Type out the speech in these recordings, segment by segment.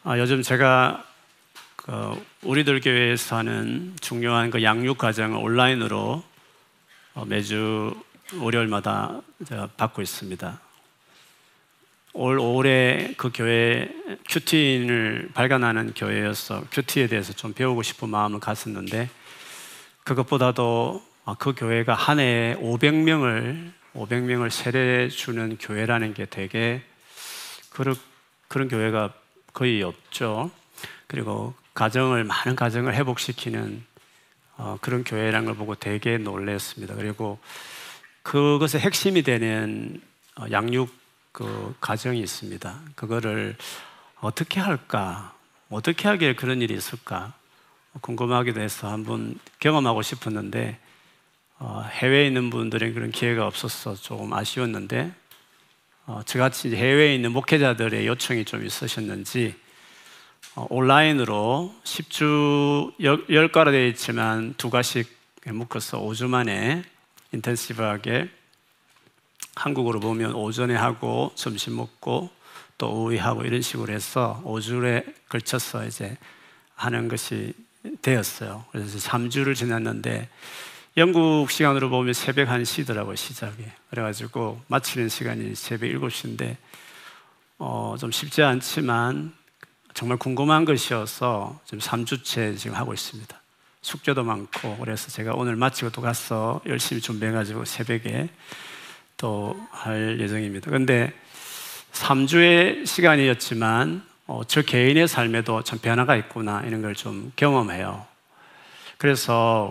요즘 제가 우리들 교회에서 하는 중요한 양육 과정을 온라인으로 매주 월요일마다 제가 받고 있습니다. 올 5월에 그 교회 큐티인을 발간하는 교회여서 큐티에 대해서 좀 배우고 싶은 마음을 갔었는데, 그것보다도 그 교회가 한 해에 500명을 세례 주는 교회라는 게 되게 그런 교회가 거의 없죠. 그리고 많은 가정을 회복시키는 그런 교회라는 걸 보고 되게 놀랐습니다. 그리고 그것의 핵심이 되는 양육 과정이 있습니다. 그거를 어떻게 할까? 어떻게 하기에 그런 일이 있을까? 궁금하기도 해서 한번 경험하고 싶었는데, 해외에 있는 분들은 그런 기회가 없어서 조금 아쉬웠는데, 저같이 해외에 있는 목회자들의 요청이 좀 있으셨는지 온라인으로 10주 10과로 되어 있지만 2과씩 묶어서 5주 만에 인텐시브하게, 한국으로 보면 오전에 하고 점심 먹고 또 오후에 하고 이런 식으로 해서 5주에 걸쳐서 이제 하는 것이 되었어요. 그래서 3주를 지났는데 영국 시간으로 보면 새벽 1시더라고요, 시작이. 그래가지고 마치는 시간이 새벽 7시인데 좀 쉽지 않지만 정말 궁금한 것이어서 지금 3주째 지금 하고 있습니다. 숙제도 많고, 그래서 제가 오늘 마치고 또 가서 열심히 준비해가지고 새벽에 또 할 예정입니다. 그런데 3주의 시간이었지만 저 개인의 삶에도 참 변화가 있구나, 이런 걸 좀 경험해요. 그래서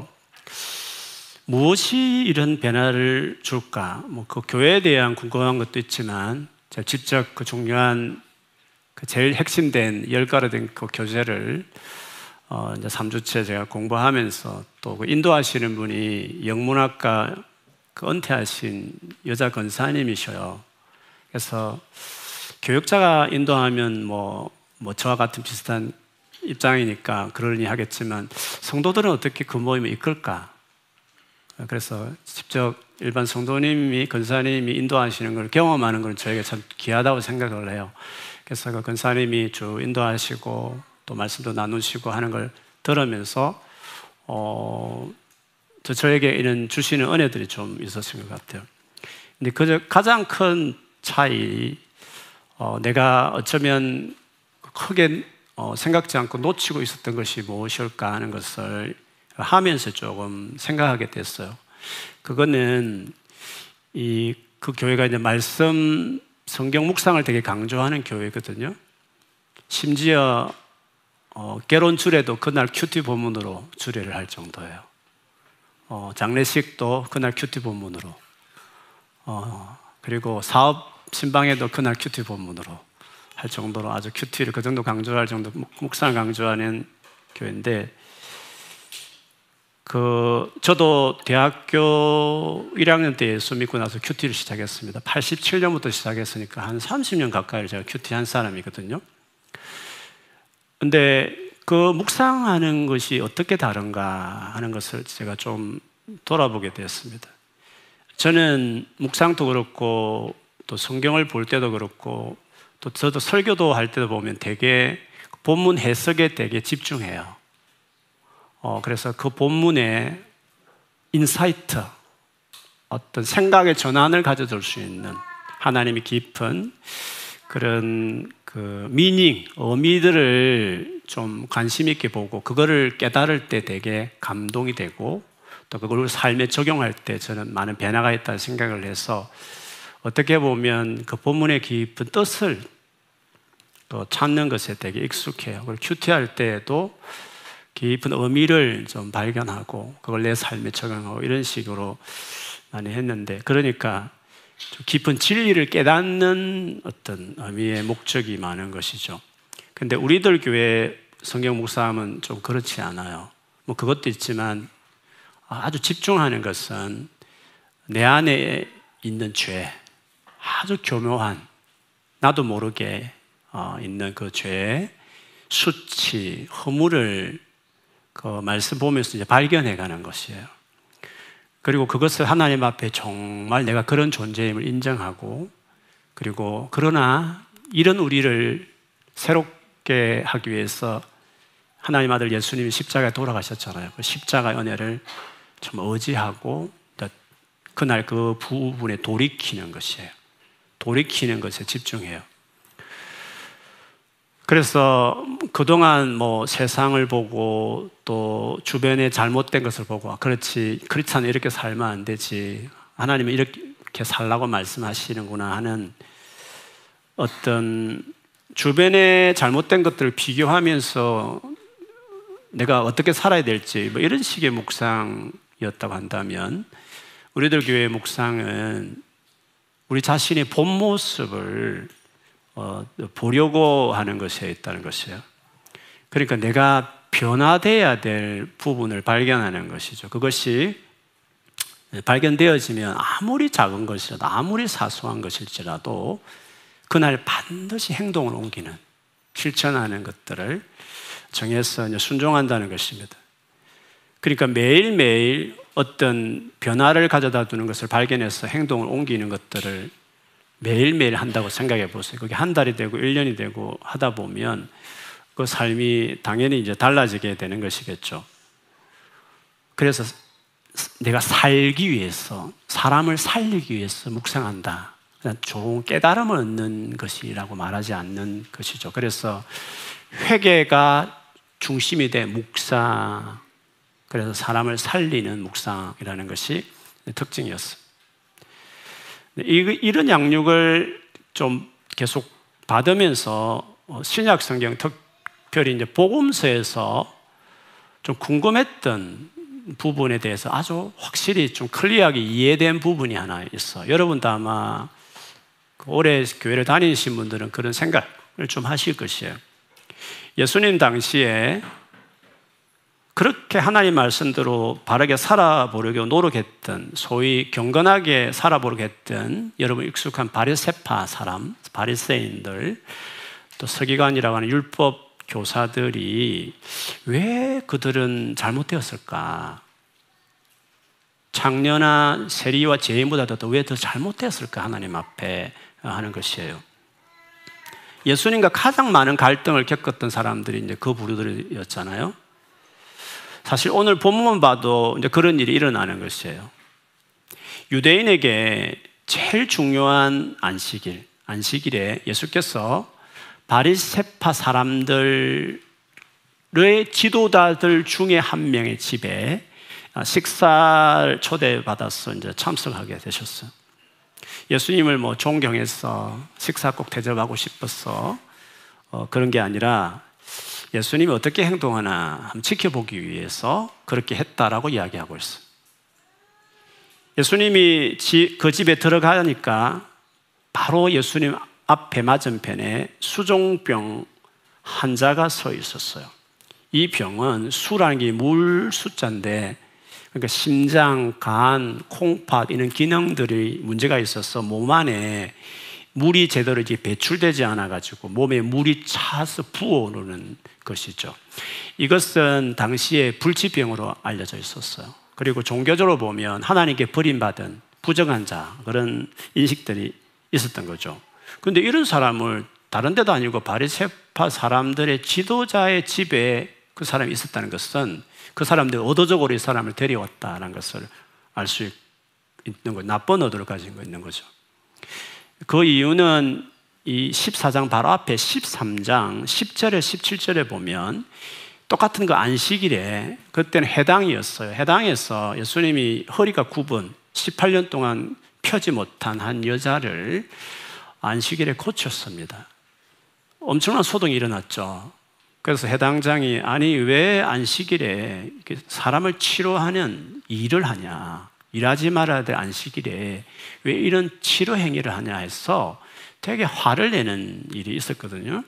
무엇이 이런 변화를 줄까? 그 교회에 대한 궁금한 것도 있지만, 제가 직접 그 중요한 제일 핵심된 10가로 된 그 교재를 이제 3주째 제가 공부하면서 또 인도하시는 분이 영문학과 은퇴하신 여자 권사님이셔요. 그래서 교육자가 인도하면 저와 같은 비슷한 입장이니까 그러니 하겠지만, 성도들은 어떻게 그 모임을 이끌까? 그래서 직접 일반 성도님이, 권사님이 인도하시는 걸 경험하는 건 저에게 참 귀하다고 생각을 해요. 그래서 그 권사님이 쭉 인도하시고 또 말씀도 나누시고 하는 걸 들으면서 저에게 이런 주시는 은혜들이 좀 있었을 것 같아요. 근데 가장 큰 차이, 내가 어쩌면 크게 생각지 않고 놓치고 있었던 것이 무엇일까 하는 것을 하면서 조금 생각하게 됐어요. 그거는 그 교회가 이제 성경 묵상을 되게 강조하는 교회거든요. 심지어 결혼 주례도 그날 큐티 본문으로 주례를 할 정도예요. 장례식도 그날 큐티 본문으로, 그리고 사업 신방에도 그날 큐티 본문으로 할 정도로 아주 큐티를 그 정도 강조할 정도 묵상을 강조하는 교회인데, 저도 대학교 1학년 때 예수 믿고 나서 큐티를 시작했습니다. 87년부터 시작했으니까 한 30년 가까이 제가 큐티 한 사람이거든요. 근데 그 묵상하는 것이 어떻게 다른가 하는 것을 제가 좀 돌아보게 되었습니다. 저는 묵상도 그렇고 또 성경을 볼 때도 그렇고 또 저도 설교도 할 때도 보면 되게 본문 해석에 되게 집중해요. 그래서 그 본문에 인사이트, 어떤 생각의 전환을 가져줄 수 있는 하나님이 깊은 그런 의미들을 좀 관심 있게 보고 그거를 깨달을 때 되게 감동이 되고, 또 그걸 삶에 적용할 때 저는 많은 변화가 있다는 생각을 해서, 어떻게 보면 그 본문의 깊은 뜻을 또 찾는 것에 되게 익숙해요. 그리고 큐티할 때에도 깊은 의미를 좀 발견하고 그걸 내 삶에 적용하고 이런 식으로 많이 했는데, 그러니까 좀 깊은 진리를 깨닫는 어떤 의미의 목적이 많은 것이죠. 근데 우리들 교회 성경 묵상은 좀 그렇지 않아요. 그것도 있지만 아주 집중하는 것은 내 안에 있는 죄, 아주 교묘한 나도 모르게 있는 그 죄의 수치, 허물을 그 말씀 보면서 이제 발견해가는 것이에요. 그리고 그것을 하나님 앞에 정말 내가 그런 존재임을 인정하고, 그리고 그러나 이런 우리를 새롭게 새롭게 하기 위해서 하나님 아들 예수님이 십자가에 돌아가셨잖아요. 그 십자가의 은혜를 좀 의지하고 그날 그 부분에 돌이키는 것이에요. 돌이키는 것에 집중해요. 그래서 그동안 뭐 세상을 보고 또 주변에 잘못된 것을 보고 그렇지 크리스찬은 이렇게 살면 안 되지, 하나님은 이렇게 살라고 말씀하시는구나 하는 어떤 주변에 잘못된 것들을 비교하면서 내가 어떻게 살아야 될지 뭐 이런 식의 묵상이었다고 한다면, 우리들 교회의 묵상은 우리 자신의 본 모습을 보려고 하는 것에 있다는 것이에요. 그러니까 내가 변화되어야 될 부분을 발견하는 것이죠. 그것이 발견되어지면 아무리 작은 것이라도, 아무리 사소한 것일지라도 그날 반드시 행동을 옮기는, 실천하는 것들을 정해서 순종한다는 것입니다. 그러니까 매일매일 어떤 변화를 가져다 두는 것을 발견해서 행동을 옮기는 것들을 매일매일 한다고 생각해 보세요. 그게 한 달이 되고 1년이 되고 하다 보면 그 삶이 당연히 이제 달라지게 되는 것이겠죠. 그래서 내가 살기 위해서, 사람을 살리기 위해서 묵상한다, 좋은 깨달음을 얻는 것이라고 말하지 않는 것이죠. 그래서 회개가 중심이 돼 묵상, 그래서 사람을 살리는 묵상이라는 것이 특징이었습니다. 이런 양육을 좀 계속 받으면서 신약 성경, 특별히 이제 복음서에서 좀 궁금했던 부분에 대해서 아주 확실히 좀 클리어하게 이해된 부분이 하나 있어요. 여러분도 아마 오래 교회를 다니신 분들은 그런 생각을 좀 하실 것이에요. 예수님 당시에 그렇게 하나님 말씀대로 바르게 살아보려고 노력했던, 소위 경건하게 살아보려고 했던 여러분 익숙한 바리새파 사람, 바리새인들, 또 서기관이라고 하는 율법 교사들이 왜 그들은 잘못되었을까? 창녀나 세리와 죄인보다도 왜 더 잘못되었을까? 하나님 앞에 하는 것이에요. 예수님과 가장 많은 갈등을 겪었던 사람들이 이제 그 부류들이었잖아요. 사실 오늘 본문 봐도 이제 그런 일이 일어나는 것이에요. 유대인에게 제일 중요한 안식일에 예수께서 바리새파 사람들의 지도자들 중에 한 명의 집에 식사를 초대받아서 이제 참석하게 되셨어요. 예수님을 뭐 존경해서 식사 꼭 대접하고 싶어서 그런 게 아니라 예수님이 어떻게 행동하나 한번 지켜보기 위해서 그렇게 했다라고 이야기하고 있어요. 예수님이 그 집에 들어가니까 바로 예수님 앞에 맞은편에 수종병 환자가 서 있었어요. 이 병은 수라는 게 물 숫자인데, 그러니까 심장, 간, 콩팥 이런 기능들이 문제가 있어서 몸 안에 물이 제대로 이제 배출되지 않아가지고 몸에 물이 차서 부어오르는 것이죠. 이것은 당시에 불치병으로 알려져 있었어요. 그리고 종교적으로 보면 하나님께 버림받은 부정한 자, 그런 인식들이 있었던 거죠. 그런데 이런 사람을 다른 데도 아니고 바리새파 사람들의 지도자의 집에 그 사람이 있었다는 것은 그 사람들이 의도적으로 이 사람을 데려왔다는 것을 알 수 있는 거죠. 나쁜 의도를 가지고 있는 거죠. 그 이유는 이 14장 바로 앞에 13장 10절에 17절에 보면 똑같은 그 안식일에, 그때는 해당이었어요. 해당에서 예수님이 허리가 굽은 18년 동안 펴지 못한 한 여자를 안식일에 고쳤습니다. 엄청난 소동이 일어났죠. 그래서 해당장이 아니 왜 안식일에 사람을 치료하는 일을 하냐, 일하지 말아야 될 안식일에 왜 이런 치료 행위를 하냐 해서 되게 화를 내는 일이 있었거든요.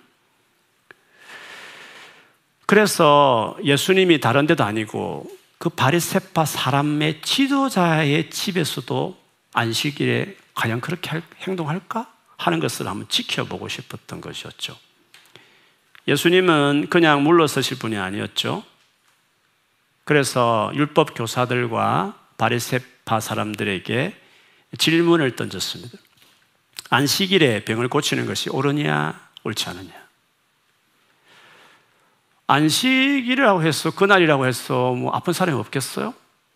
그래서 예수님이 다른 데도 아니고 그 바리새파 사람의 지도자의 집에서도 안식일에 과연 그렇게 행동할까 하는 것을 한번 지켜보고 싶었던 것이었죠. 예수님은 그냥 물러서실 분이 아니었죠. 그래서 율법 교사들과 바리새파 사람들에게 질문을 던졌습니다. 안식일에 병을 고치는 것이 옳으냐 옳지 않으냐. 안식이라고 해서, 그날이라고 해서 뭐 아픈 사람이 없겠어요?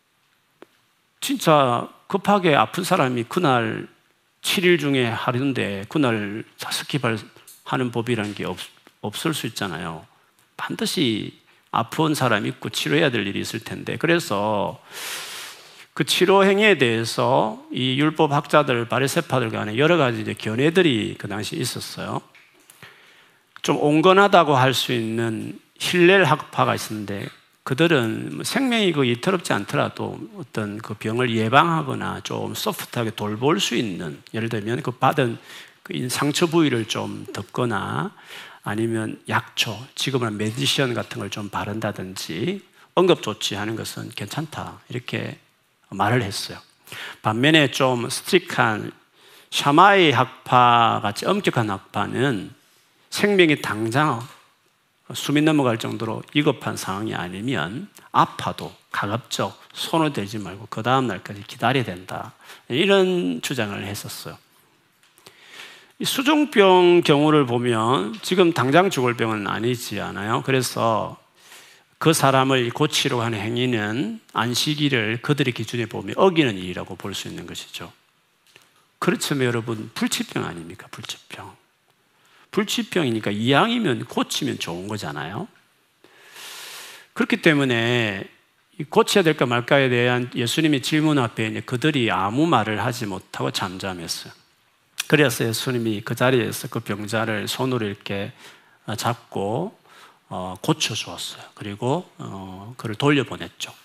진짜 급하게 아픈 사람이 그날 7일 중에 하루인데 그날 스킵을 하는 법이라는 게 없을 수 있잖아요. 반드시 아픈 사람이 있고 치료해야 될 일이 있을 텐데, 그래서 그 치료 행위에 대해서 이 율법 학자들, 바리새파들 간에 여러 가지 이제 견해들이 그 당시 있었어요. 좀 온건하다고 할 수 있는 힐렐 학파가 있었는데, 그들은 생명이 그 이태롭지 않더라도 어떤 그 병을 예방하거나 좀 소프트하게 돌볼 수 있는, 예를 들면 그 받은 그 상처 부위를 좀 덮거나 아니면 약초, 지금은 메디션 같은 걸 좀 바른다든지 응급조치하는 것은 괜찮다, 이렇게 말을 했어요. 반면에 좀 스트릭한 샤마이 학파 같이 엄격한 학파는 생명이 당장 숨이 넘어갈 정도로 위급한 상황이 아니면 아파도 가급적 손을 대지 말고 그 다음 날까지 기다려야 된다, 이런 주장을 했었어요. 이 수종병 경우를 보면 지금 당장 죽을 병은 아니지 않아요? 그래서 그 사람을 고치려고 하는 행위는 안식일을 그들의 기준에 보면 어기는 일이라고 볼 수 있는 것이죠. 그렇지만 여러분, 불치병 아닙니까? 불치병. 불치병이니까 이왕이면 고치면 좋은 거잖아요. 그렇기 때문에 고쳐야 될까 말까에 대한 예수님의 질문 앞에 그들이 아무 말을 하지 못하고 잠잠했어요. 그래서 예수님이 그 자리에서 그 병자를 손으로 이렇게 잡고 고쳐주었어요. 그리고 그를 돌려보냈죠.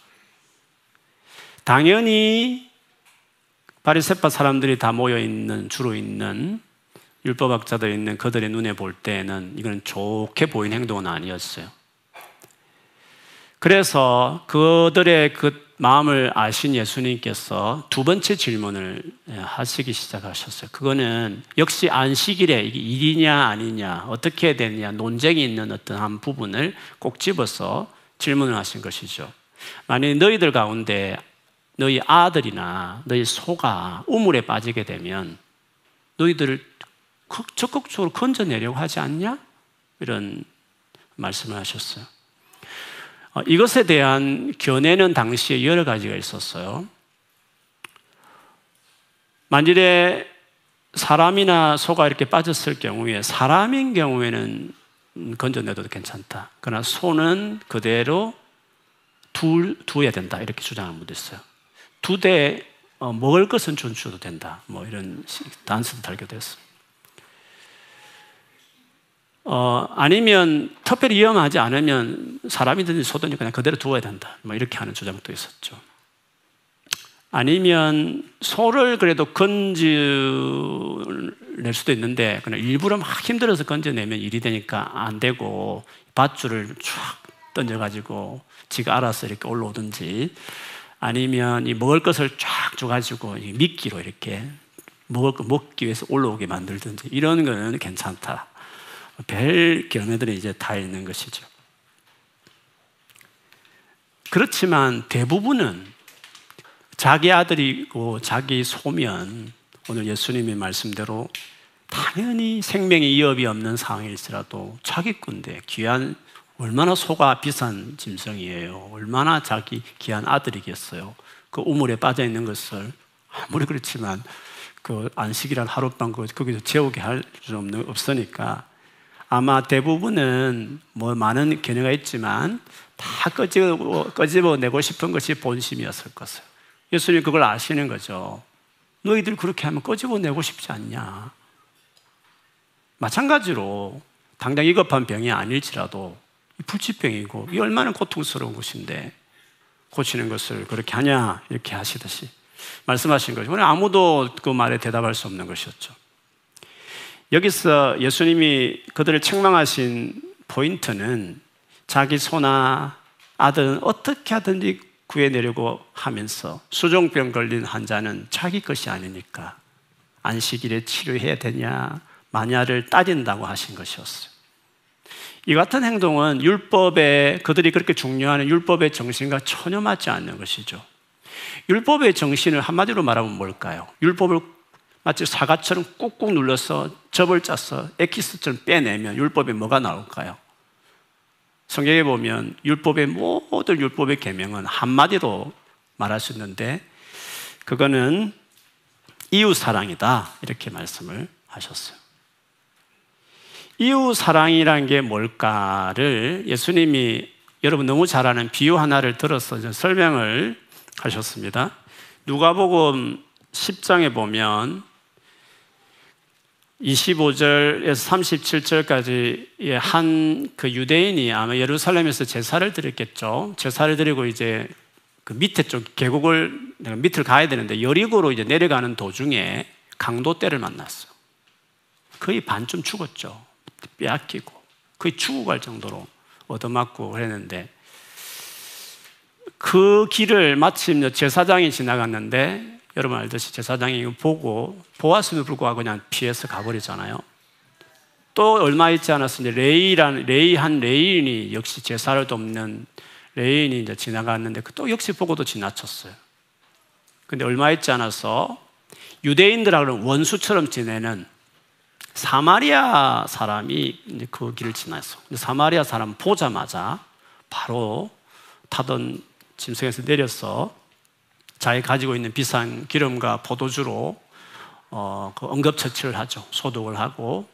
당연히 바리새파 사람들이 다 모여있는, 주로 있는 율법학자들 있는 그들의 눈에 볼 때는 이건 좋게 보인 행동은 아니었어요. 그래서 그들의 그 마음을 아신 예수님께서 두 번째 질문을 하시기 시작하셨어요. 그거는 역시 안식일에 이게 일이냐 아니냐, 어떻게 해야 되느냐 논쟁이 있는 어떤 한 부분을 꼭 집어서 질문을 하신 것이죠. 만약 너희들 가운데 너희 아들이나 너희 소가 우물에 빠지게 되면 너희들을 적극적으로 건져내려고 하지 않냐? 이런 말씀을 하셨어요. 이것에 대한 견해는 당시에 여러 가지가 있었어요. 만일에 사람이나 소가 이렇게 빠졌을 경우에, 사람인 경우에는 건져내도 괜찮다, 그러나 소는 그대로 두어야 된다, 이렇게 주장하는 분도 있어요. 두되 먹을 것은 준수도 된다, 뭐 이런 단서도 달기도 했어요. 아니면 특별히 위험하지 않으면 사람이든지 소든지 그냥 그대로 두어야 된다, 뭐 이렇게 하는 주장도 있었죠. 아니면 소를 그래도 건져낼 수도 있는데 그냥 일부러 막 힘들어서 건져내면 일이 되니까 안 되고 밧줄을 쫙 던져가지고 지가 알아서 이렇게 올라오든지, 아니면 이 먹을 것을 쫙 줘가지고 미끼로 이렇게 먹기 위해서 올라오게 만들든지, 이런 거는 괜찮다. 별 견해들이 이제 다 있는 것이죠. 그렇지만 대부분은 자기 아들이고 자기 소면, 오늘 예수님의 말씀대로 당연히 생명의 위협이 없는 상황일지라도 자기 건데, 귀한, 얼마나 소가 비싼 짐승이에요. 얼마나 자기 귀한 아들이겠어요. 그 우물에 빠져 있는 것을 아무리 그렇지만 그 안식이란 하룻밤 거기서 재우게 할 수 없으니까 아마 대부분은 뭐 많은 견해가 있지만 다 끄집어내고 싶은 것이 본심이었을 것이에요. 예수님이 그걸 아시는 거죠. 너희들 그렇게 하면 끄집어내고 싶지 않냐. 마찬가지로 당장 위급한 병이 아닐지라도 불치병이고 이 얼마나 고통스러운 것인데 고치는 것을 그렇게 하냐, 이렇게 하시듯이 말씀하신 거죠. 아무도 그 말에 대답할 수 없는 것이었죠. 여기서 예수님이 그들을 책망하신 포인트는 자기 소나 아들은 어떻게 하든지 구해내려고 하면서 수종병 걸린 환자는 자기 것이 아니니까 안식일에 치료해야 되냐 마냐를 따진다고 하신 것이었어요. 이 같은 행동은 율법에, 그들이 그렇게 중요한 율법의 정신과 전혀 맞지 않는 것이죠. 율법의 정신을 한마디로 말하면 뭘까요? 율법을 마치 사과처럼 꾹꾹 눌러서 접을 짜서 엑기스처럼 빼내면 율법에 뭐가 나올까요? 성경에 보면 율법의 모든 율법의 계명은 한마디로 말할 수 있는데 그거는 이웃 사랑이다 이렇게 말씀을 하셨어요. 이웃 사랑이라는 게 뭘까를 예수님이 여러분 너무 잘 아는 비유 하나를 들어서 설명을 하셨습니다. 누가복음 10장에 보면 25절에서 37절까지 한 그 유대인이 아마 예루살렘에서 제사를 드렸겠죠. 제사를 드리고 이제 그 밑에 쪽 계곡을 밑을 가야 되는데 여리고로 이제 내려가는 도중에 강도 떼를 만났어요. 거의 반쯤 죽었죠. 빼앗기고 거의 죽어갈 정도로 얻어맞고 그랬는데 그 길을 마침 제사장이 지나갔는데 여러분 알듯이 제사장이 보고 보았음에도 불구하고 그냥 피해서 가버리잖아요. 또 얼마 있지 않아서 이제 레이인이 역시 제사를 돕는 레이인이 이제 지나갔는데 또 역시 보고도 지나쳤어요. 근데 얼마 있지 않아서 유대인들하고는 원수처럼 지내는 사마리아 사람이 이제 그 길을 지났어. 사마리아 사람 보자마자 바로 타던 짐승에서 내려서 자기 가지고 있는 비싼 기름과 포도주로 그 응급처치를 하죠. 소독을 하고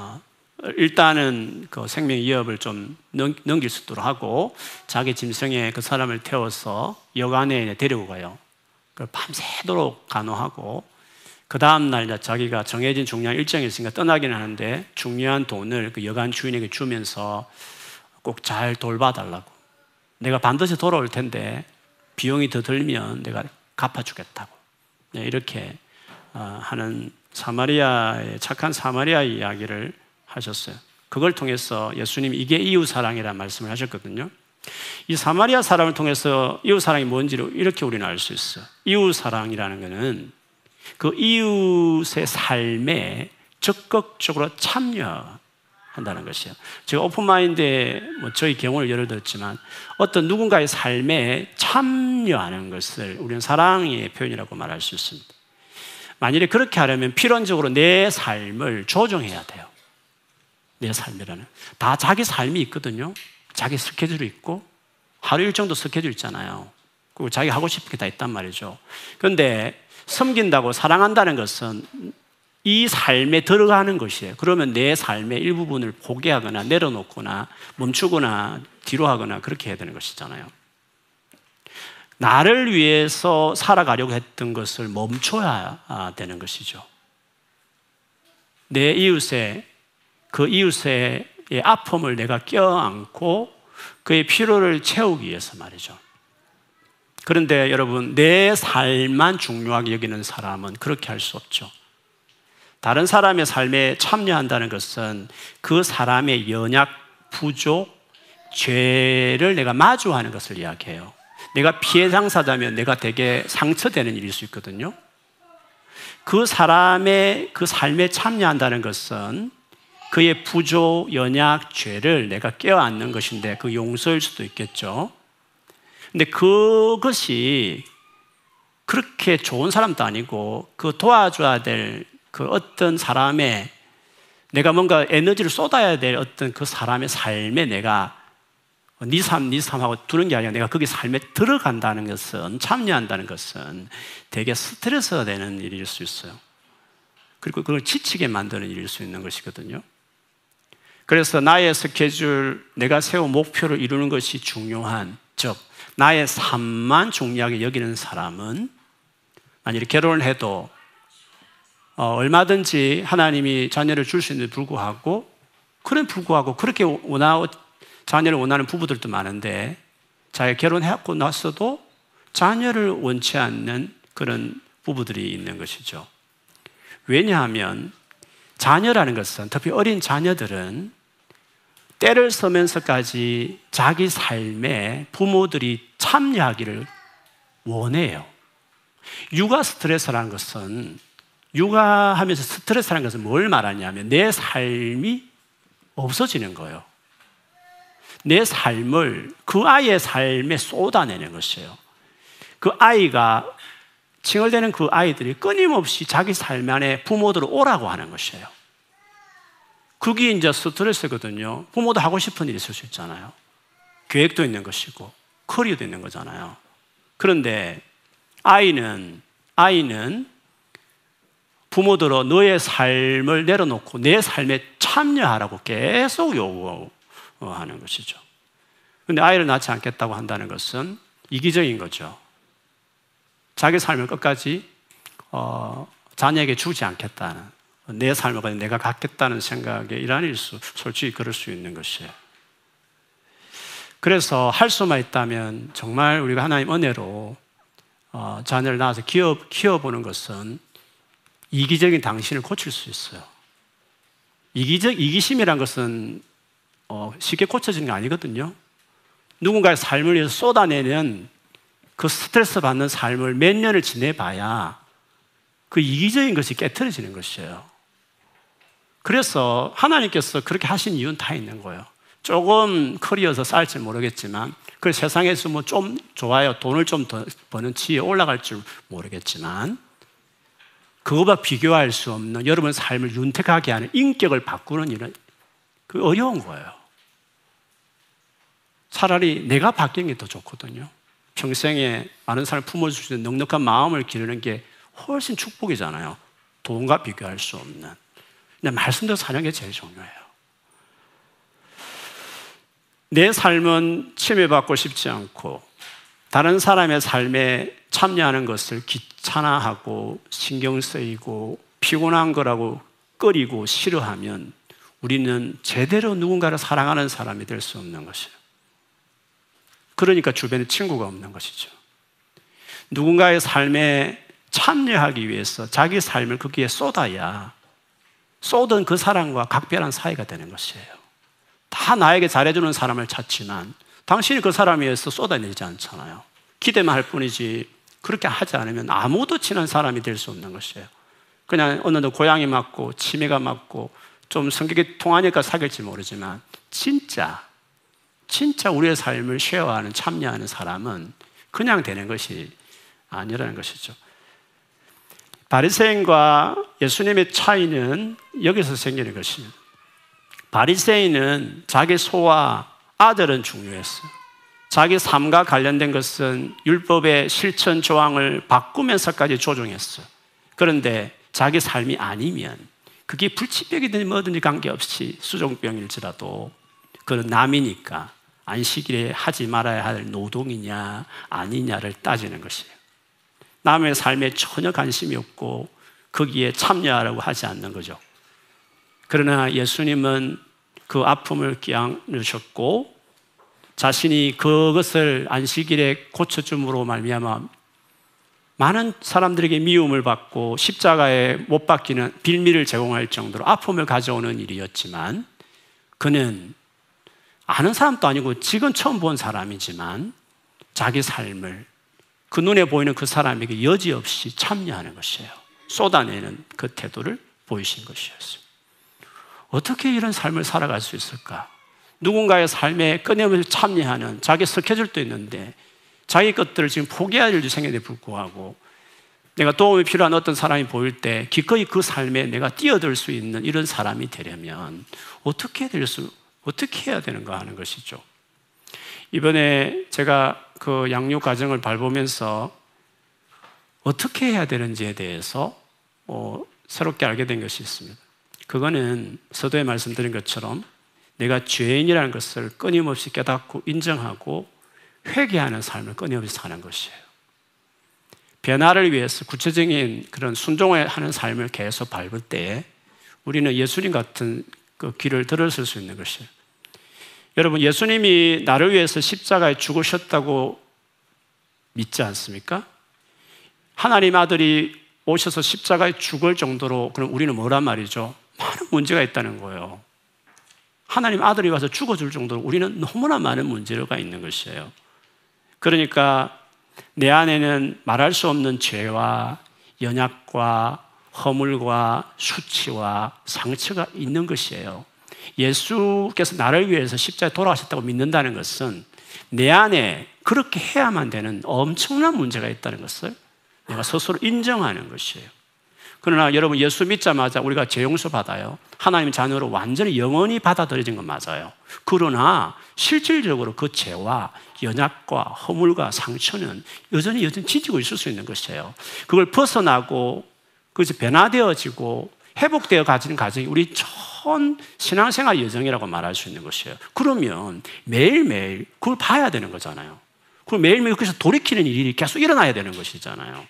일단은 그 생명 위협을 좀 넘길 수 있도록 하고 자기 짐승에 그 사람을 태워서 여관에 데리고 가요. 그걸 밤새도록 간호하고 그 다음날 자기가 정해진 중요한 일정이 있으니까 떠나긴 하는데 중요한 돈을 그 여관 주인에게 주면서 꼭 잘 돌봐달라고, 내가 반드시 돌아올 텐데 비용이 더 들면 내가 갚아주겠다고 이렇게 하는 사마리아의 착한 사마리아 이야기를 하셨어요. 그걸 통해서 예수님이 이게 이웃사랑이라는 말씀을 하셨거든요. 이 사마리아 사람을 통해서 이웃사랑이 뭔지를 이렇게 우리는 알 수 있어요. 이웃사랑이라는 것은 그 이웃의 삶에 적극적으로 참여한다는 것이에요. 제가 오픈마인드에 저희 경우를 예를 들었지만 어떤 누군가의 삶에 참여하는 것을 우리는 사랑의 표현이라고 말할 수 있습니다. 만일에 그렇게 하려면 필연적으로 내 삶을 조정해야 돼요. 내 삶이라는 다 자기 삶이 있거든요. 자기 스케줄이 있고 하루 일정도 스케줄 있잖아요. 그리고 자기 하고 싶은 게 다 있단 말이죠. 그런데 섬긴다고 사랑한다는 것은 이 삶에 들어가는 것이에요. 그러면 내 삶의 일부분을 포기하거나 내려놓거나 멈추거나 뒤로 하거나 그렇게 해야 되는 것이잖아요. 나를 위해서 살아가려고 했던 것을 멈춰야 되는 것이죠. 내 이웃의 그 이웃의 아픔을 내가 껴안고 그의 필요를 채우기 위해서 말이죠. 그런데 여러분, 내 삶만 중요하게 여기는 사람은 그렇게 할 수 없죠. 다른 사람의 삶에 참여한다는 것은 그 사람의 연약, 부족, 죄를 내가 마주하는 것을 이야기해요. 내가 피해 당사자면 내가 되게 상처되는 일일 수 있거든요. 그 사람의 그 삶에 참여한다는 것은 그의 부족, 연약, 죄를 내가 껴안는 것인데 그 용서일 수도 있겠죠. 근데 그것이 그렇게 좋은 사람도 아니고 그 도와줘야 될 그 어떤 사람의 내가 뭔가 에너지를 쏟아야 될 어떤 그 사람의 삶에 내가 니삼 하고 두는 게 아니라 내가 거기 삶에 들어간다는 것은, 참여한다는 것은 되게 스트레스가 되는 일일 수 있어요. 그리고 그걸 지치게 만드는 일일 수 있는 것이거든요. 그래서 나의 스케줄, 내가 세운 목표를 이루는 것이 중요한, 즉 나의 삶만 중요하게 여기는 사람은 만약에 결혼을 해도 얼마든지 하나님이 자녀를 줄 수 있는데 불구하고 그렇게 자녀를 원하는 부부들도 많은데 자기가 결혼하고 나서도 자녀를 원치 않는 그런 부부들이 있는 것이죠. 왜냐하면 자녀라는 것은, 특히 어린 자녀들은 때를 서면서까지 자기 삶에 부모들이 참여하기를 원해요. 육아 스트레스라는 것은, 육아하면서 스트레스라는 것은 뭘 말하냐면 내 삶이 없어지는 거예요. 내 삶을 그 아이의 삶에 쏟아내는 것이에요. 그 아이가, 칭얼대는 그 아이들이 끊임없이 자기 삶 안에 부모들을 오라고 하는 것이에요. 그게 이제 스트레스거든요. 부모도 하고 싶은 일이 있을 수 있잖아요. 계획도 있는 것이고 커리어도 있는 거잖아요. 그런데 아이는 부모들어 너의 삶을 내려놓고 내 삶에 참여하라고 계속 요구하는 것이죠. 그런데 아이를 낳지 않겠다고 한다는 것은 이기적인 거죠. 자기 삶을 끝까지 자녀에게 주지 않겠다는, 내 삶을 가지고 내가 갖겠다는 생각의 일환일 솔직히 그럴 수 있는 것이에요. 그래서 할 수만 있다면 정말 우리가 하나님 은혜로 자녀를 낳아서 키워보는 것은 이기적인 당신을 고칠 수 있어요. 이기심이란 것은 쉽게 고쳐지는 게 아니거든요. 누군가의 삶을 위해서 쏟아내는 그 스트레스 받는 삶을 몇 년을 지내봐야 그 이기적인 것이 깨트려지는 것이에요. 그래서 하나님께서 그렇게 하신 이유는 다 있는 거예요. 조금 커리어서 쌓일지 모르겠지만, 그 세상에서 뭐 좀 좋아요, 돈을 좀 더 버는 지위에 올라갈 줄 모르겠지만, 그거와 비교할 수 없는 여러분의 삶을 윤택하게 하는 인격을 바꾸는 일은 그 어려운 거예요. 차라리 내가 바뀌는 게 더 좋거든요. 평생에 많은 사람을 품어줄 수 있는 넉넉한 마음을 기르는 게 훨씬 축복이잖아요. 돈과 비교할 수 없는. 근데 말씀대로 사는 게 제일 중요해요. 내 삶은 침해받고 싶지 않고 다른 사람의 삶에 참여하는 것을 귀찮아하고 신경 쓰이고 피곤한 거라고 꺼리고 싫어하면 우리는 제대로 누군가를 사랑하는 사람이 될 수 없는 것이에요. 그러니까 주변에 친구가 없는 것이죠. 누군가의 삶에 참여하기 위해서 자기 삶을 거기에 쏟아야 쏟은 그 사람과 각별한 사이가 되는 것이에요. 다 나에게 잘해주는 사람을 찾지만 당신이 그 사람에 의해서 쏟아내지 않잖아요. 기대만 할 뿐이지 그렇게 하지 않으면 아무도 친한 사람이 될 수 없는 것이에요. 그냥 어느 날 고향이 맞고 치매가 맞고 좀 성격이 통하니까 사귈지 모르지만 진짜 우리의 삶을 쉐어하는, 참여하는 사람은 그냥 되는 것이 아니라는 것이죠. 바리새인과 예수님의 차이는 여기서 생기는 것입니다. 바리새인은 자기 소와 아들은 중요했어요. 자기 삶과 관련된 것은 율법의 실천 조항을 바꾸면서까지 조정했어요. 그런데 자기 삶이 아니면 그게 불치병이든 뭐든지 관계없이 수종병일지라도 그건 남이니까 안식일에 하지 말아야 할 노동이냐 아니냐를 따지는 것이에요. 남의 삶에 전혀 관심이 없고 거기에 참여하라고 하지 않는 거죠. 그러나 예수님은 그 아픔을 껴안으셨고 자신이 그것을 안식일에 고쳐줌으로 말미암아 많은 사람들에게 미움을 받고 십자가에 못 박히는 빌미를 제공할 정도로 아픔을 가져오는 일이었지만 그는 아는 사람도 아니고 지금 처음 본 사람이지만 자기 삶을 그 눈에 보이는 그 사람에게 여지없이 참여하는 것이에요. 쏟아내는 그 태도를 보이신 것이었어요. 어떻게 이런 삶을 살아갈 수 있을까? 누군가의 삶에 끊임없이 참여하는, 자기 스케줄도 있는데 자기 것들을 지금 포기할 일도 생기는데 불구하고 내가 도움이 필요한 어떤 사람이 보일 때 기꺼이 그 삶에 내가 뛰어들 수 있는 이런 사람이 되려면 어떻게 해야 되는가 하는 것이죠. 이번에 제가 그 양육 과정을 밟으면서 어떻게 해야 되는지에 대해서 새롭게 알게 된 것이 있습니다. 그거는 서두에 말씀드린 것처럼 내가 죄인이라는 것을 끊임없이 깨닫고 인정하고 회개하는 삶을 끊임없이 사는 것이에요. 변화를 위해서 구체적인 그런 순종을 하는 삶을 계속 밟을 때 우리는 예수님 같은 그 길을 들었을 수 있는 것이에요. 여러분, 예수님이 나를 위해서 십자가에 죽으셨다고 믿지 않습니까? 하나님 아들이 오셔서 십자가에 죽을 정도로 그럼 우리는 뭐란 말이죠? 많은 문제가 있다는 거예요. 하나님 아들이 와서 죽어줄 정도로 우리는 너무나 많은 문제가 있는 것이에요. 그러니까 내 안에는 말할 수 없는 죄와 연약과 허물과 수치와 상처가 있는 것이에요. 예수께서 나를 위해서 십자가에 돌아가셨다고 믿는다는 것은 내 안에 그렇게 해야만 되는 엄청난 문제가 있다는 것을 내가 스스로 인정하는 것이에요. 그러나 여러분 예수 믿자마자 우리가 죄 용서 받아요. 하나님 자녀로 완전히 영원히 받아들여진 건 맞아요. 그러나 실질적으로 그 죄와 연약과 허물과 상처는 여전히 지지고 있을 수 있는 것이에요. 그걸 벗어나고 그것이 변화되어지고 회복되어 가지는 과정이 우리 전 신앙생활 여정이라고 말할 수 있는 것이에요. 그러면 매일매일 그걸 봐야 되는 거잖아요. 그걸 매일매일 그래서 돌이키는 일이 계속 일어나야 되는 것이잖아요.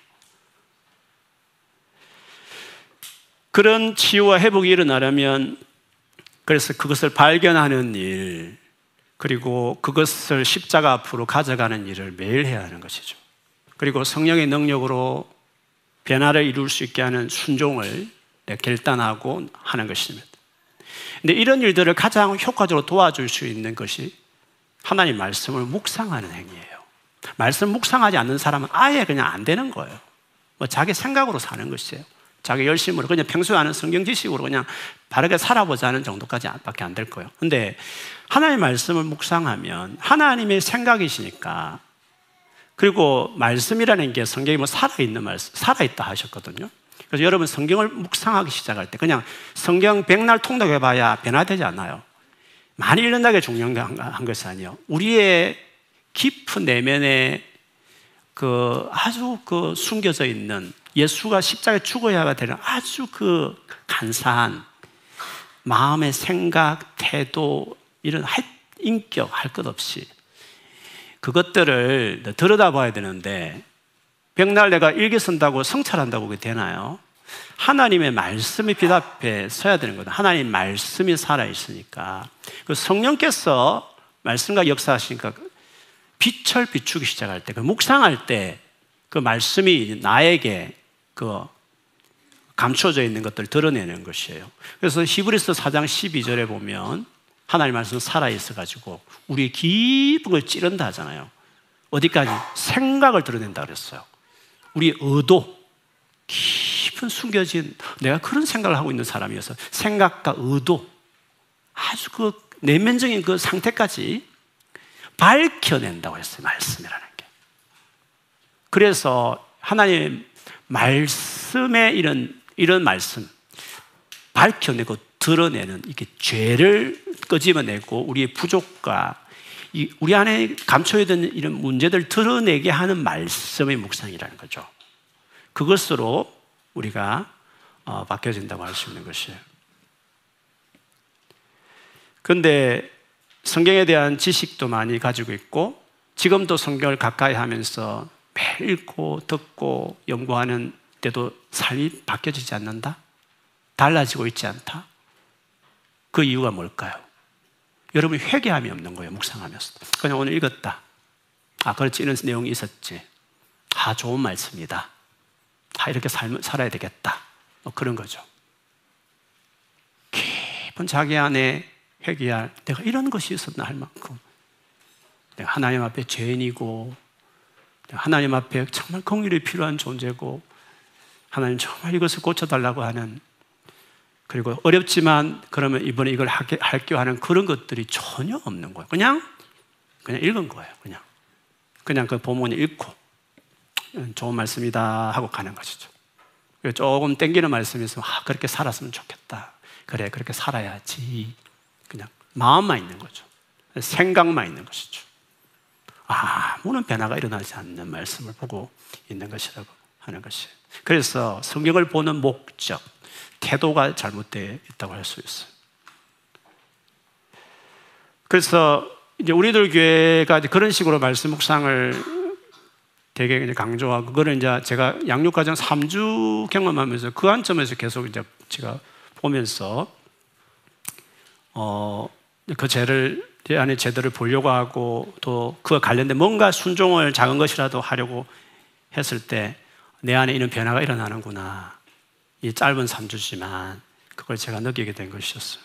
그런 치유와 회복이 일어나려면 그래서 그것을 발견하는 일, 그리고 그것을 십자가 앞으로 가져가는 일을 매일 해야 하는 것이죠. 그리고 성령의 능력으로 변화를 이룰 수 있게 하는 순종을 결단하고 하는 것입니다. 근데 이런 일들을 가장 효과적으로 도와줄 수 있는 것이 하나님 말씀을 묵상하는 행위예요. 말씀 묵상하지 않는 사람은 아예 그냥 안 되는 거예요. 자기 생각으로 사는 것이에요. 자기 열심으로 그냥 평소에 아는 성경 지식으로 그냥 바르게 살아보자는 정도까지밖에 안 될 거예요. 근데 하나님의 말씀을 묵상하면 하나님의 생각이시니까, 그리고 말씀이라는 게 성경이 살아있는 말씀, 살아있다 하셨거든요. 그래서 여러분 성경을 묵상하기 시작할 때 그냥 성경 백날 통독해봐야 변화되지 않아요. 많이 읽는다는 게 중요한 것이 아니에요. 우리의 깊은 내면에 아주 숨겨져 있는 예수가 십자가에 죽어야 되는 아주 간사한 마음의 생각, 태도, 이런 인격 할 것 없이 그것들을 들여다봐야 되는데, 백날 내가 일기 쓴다고 성찰한다고 그게 되나요? 하나님의 말씀이 빛 앞에 서야 되는 거다. 하나님 말씀이 살아있으니까. 그 성령께서 말씀과 역사하시니까 빛을 비추기 시작할 때, 묵상할 때 그 말씀이 나에게 감춰져 있는 것들을 드러내는 것이에요. 그래서 히브리서 4장 12절에 보면 하나님 말씀은 살아있어가지고 우리의 깊은 걸 찌른다 하잖아요. 어디까지? 생각을 드러낸다 그랬어요. 우리의 의도, 깊은 숨겨진, 내가 그런 생각을 하고 있는 사람이어서 생각과 의도, 아주 내면적인 그 상태까지 밝혀낸다고 했어요. 말씀이라는 게. 그래서 하나님 말씀의 이런 말씀 밝혀내고 드러내는, 이렇게 죄를 끄집어내고 우리의 부족과 우리 안에 감춰야 되는 이런 문제들을 드러내게 하는 말씀의 묵상이라는 거죠. 그것으로 우리가 바뀌어진다고 할 수 있는 것이에요. 그런데 성경에 대한 지식도 많이 가지고 있고 지금도 성경을 가까이 하면서 매일 읽고 듣고 연구하는 때도 삶이 바뀌어지지 않는다? 달라지고 있지 않다? 그 이유가 뭘까요? 여러분이 회개함이 없는 거예요. 묵상하면서 그냥 오늘 읽었다, 그렇지, 이런 내용이 있었지, 좋은 말씀이다, 이렇게 살아야 되겠다, 그런 거죠. 깊은 자기 안에 회개할, 내가 이런 것이 있었나 할 만큼 내가 하나님 앞에 죄인이고 하나님 앞에 정말 긍휼이 필요한 존재고 하나님 정말 이것을 고쳐달라고 하는, 그리고 어렵지만 그러면 이번에 이걸 할게요 하는 그런 것들이 전혀 없는 거예요. 그냥 읽은 거예요. 그냥 그 본문을 읽고 좋은 말씀이다 하고 가는 것이죠. 조금 땡기는 말씀이 있으면 그렇게 살았으면 좋겠다, 그래 그렇게 살아야지, 그냥 마음만 있는 거죠. 생각만 있는 것이죠. 아무런 변화가 일어나지 않는 말씀을 보고 있는 것이라고 하는 것이에요. 그래서 성경을 보는 목적, 태도가 잘못되어 있다고 할 수 있어요. 그래서 이제 우리들 교회가 그런 식으로 말씀 묵상을 되게 강조하고, 그거를 이제 제가 양육과정 3주 경험하면서 그 관점에서 계속 이제 제가 보면서 그 죄를 제 안에 제대로 보려고 하고 또 그와 관련된 뭔가 순종을 작은 것이라도 하려고 했을 때 내 안에 이런 변화가 일어나는구나, 이 짧은 3주지만 그걸 제가 느끼게 된 것이었어요.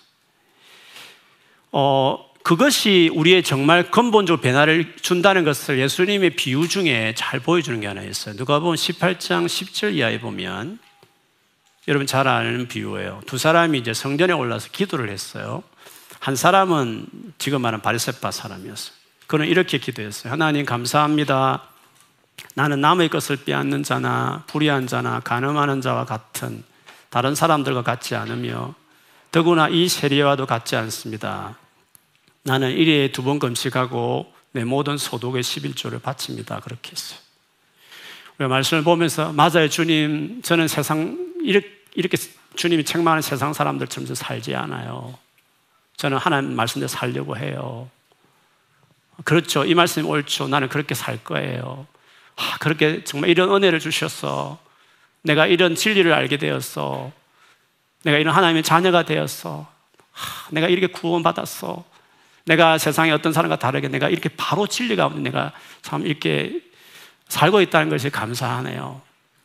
그것이 우리의 정말 근본적으로 변화를 준다는 것을 예수님의 비유 중에 잘 보여주는 게 하나 있어요. 누가복음 18장 10절 이하에 보면 여러분 잘 아는 비유예요. 두 사람이 이제 성전에 올라서 기도를 했어요. 한 사람은 지금 말하는 바리새파 사람이었어요. 그는 이렇게 기도했어요. 하나님 감사합니다. 나는 남의 것을 빼앗는 자나 불의한 자나 간음하는 자와 같은 다른 사람들과 같지 않으며 더구나 이 세리와도 같지 않습니다. 나는 일일에 2번 금식하고 내 모든 소득의 11조를 바칩니다. 그렇게 했어요. 우리가 말씀을 보면서 맞아요, 주님. 저는 세상 이렇게 주님이 책망하는 세상 사람들처럼 살지 않아요. 저는 하나님 말씀대로 살려고 해요. 그렇죠. 이 말씀이 옳죠. 나는 그렇게 살 거예요. 그렇게 정말 이런 은혜를 주셨어. 내가 이런 진리를 알게 되었어. 내가 이런 하나님의 자녀가 되었어. 내가 이렇게 구원받았어. 내가 세상에 어떤 사람과 다르게 내가 이렇게 바로 진리 가운데 내가 참 이렇게 살고 있다는 것이 감사하네요.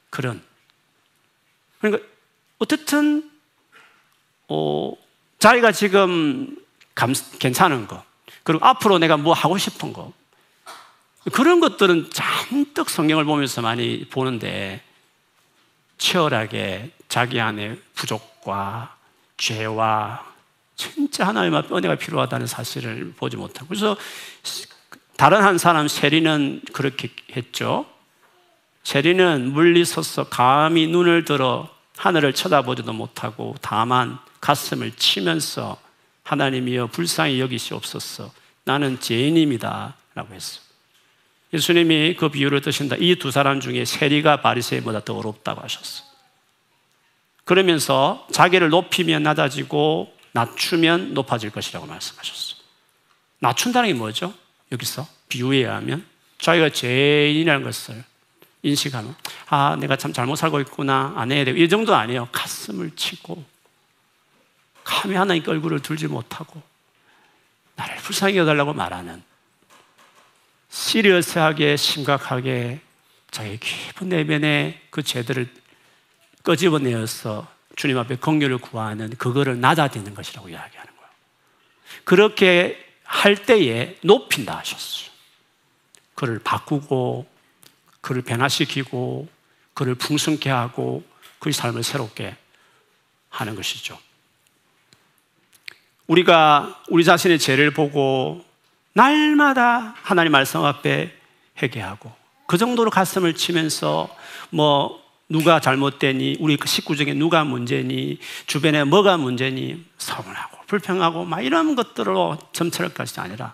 그러니까 어쨌든 자기가 지금 괜찮은 거, 그리고 앞으로 내가 뭐 하고 싶은 거, 그런 것들은 잔뜩 성경을 보면서 많이 보는데 치열하게 자기 안에 부족과 죄와 진짜 하나님 앞에 은혜가 필요하다는 사실을 보지 못하고, 그래서 다른 한 사람 세리는 그렇게 했죠. 세리는 물리서서 감히 눈을 들어 하늘을 쳐다보지도 못하고 다만 가슴을 치면서 하나님이여 불쌍히 여기시옵소서, 나는 죄인입니다 라고 했어요. 예수님이 그 비유를 드신다. 이 2 사람 중에 세리가 바리새인보다 더 어렵다고 하셨어요. 그러면서 자기를 높이면 낮아지고 낮추면 높아질 것이라고 말씀하셨어요. 낮춘다는 게 뭐죠? 여기서 비유에 의하면 자기가 죄인이라는 것을 인식하면 내가 참 잘못 살고 있구나, 안 해야 되고, 이 정도 아니에요. 가슴을 치고 감히 하나님께 얼굴을 들지 못하고 나를 불쌍히 여달라고 말하는, 시리어스하게 심각하게 자기 깊은 내면의 그 죄들을 끄집어내어서 주님 앞에 긍휼을 구하는 그거를 낮아지는 것이라고 이야기하는 거예요. 그렇게 할 때에 높인다 하셨어요. 그를 바꾸고 그를 변화시키고 그를 풍성케 하고 그의 삶을 새롭게 하는 것이죠. 우리가 우리 자신의 죄를 보고 날마다 하나님 말씀 앞에 회개하고 그 정도로 가슴을 치면서 누가 잘못되니, 우리 식구 중에 누가 문제니, 주변에 뭐가 문제니 서운하고 불평하고 이런 것들로 점철할 것이 아니라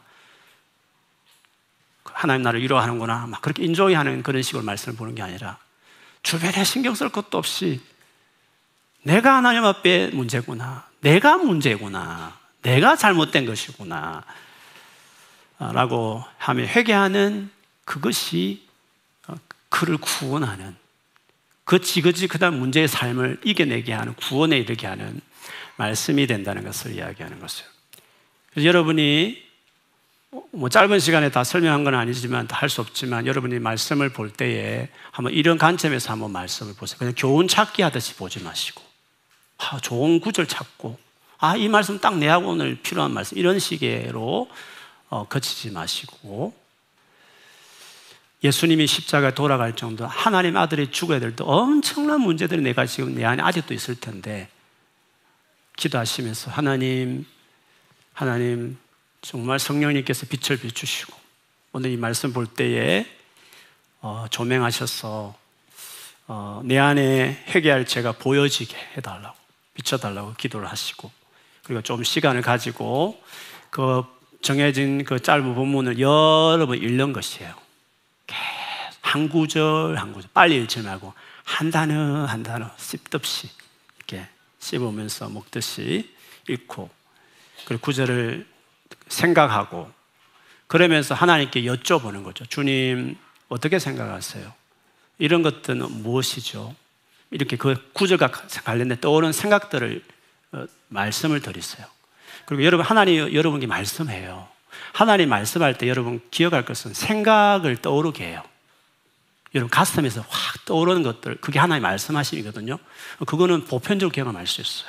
하나님 나를 위로하는구나 그렇게 인조이하는 그런 식으로 말씀을 보는 게 아니라 주변에 신경 쓸 것도 없이 내가 하나님 앞에 문제구나, 내가 문제구나, 내가 잘못된 것이구나 라고 하며 회개하는 그것이 그를 구원하는, 그것이 그 다음 문제의 삶을 이겨내게 하는, 구원에 이르게 하는 말씀이 된다는 것을 이야기하는 것이에요. 그래서 여러분이 짧은 시간에 다 설명한 건 아니지만, 다 할 수 없지만, 여러분이 말씀을 볼 때에 한번 이런 관점에서 한번 말씀을 보세요. 그냥 교훈 찾기 하듯이 보지 마시고, 좋은 구절 찾고, 이 말씀 딱 내하고 오늘 필요한 말씀, 이런 식으로 거치지 마시고, 예수님이 십자가에 돌아갈 정도 하나님 아들이 죽어야 될 때 엄청난 문제들이 내가 지금 내 안에 아직도 있을 텐데 기도하시면서 하나님 정말 성령님께서 빛을 비추시고 오늘 이 말씀 볼 때에 조명하셔서 내 안에 회개할 죄가 보여지게 해달라고, 비춰달라고 기도를 하시고, 그리고 좀 시간을 가지고 그 정해진 그 짧은 본문을 여러 번 읽는 것이에요. 한 구절 한 구절 빨리 읽지 말고 한 단어 한 단어 씹듯이 이렇게 씹으면서 먹듯이 읽고, 그리고 구절을 생각하고, 그러면서 하나님께 여쭤보는 거죠. 주님 어떻게 생각하세요? 이런 것들은 무엇이죠? 이렇게 그 구절과 관련된 떠오르는 생각들을 말씀을 드리세요. 그리고 여러분, 하나님 여러분께 말씀해요. 하나님 말씀할 때 여러분 기억할 것은 생각을 떠오르게 해요. 여러분 가슴에서 확 떠오르는 것들, 그게 하나님 말씀하심이거든요. 그거는 보편적으로 경험할 수 있어요.